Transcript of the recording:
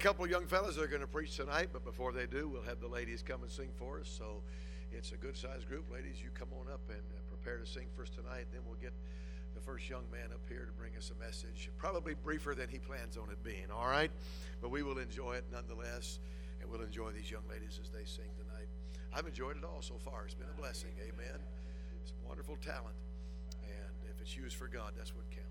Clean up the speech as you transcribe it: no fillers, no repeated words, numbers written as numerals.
couple of young fellas that are going to preach tonight, but before they do, we'll have the ladies come and sing for us. So it's a good-sized group. Ladies, you come on up and prepare to sing for us tonight. Then we'll get the first young man up here to bring us a message, probably briefer than he plans on it being, all right? But we will enjoy it nonetheless, and we'll enjoy these young ladies as they sing tonight. I've enjoyed it all so far. It's been a blessing, amen. It's wonderful talent, and if it's used for God, that's what counts.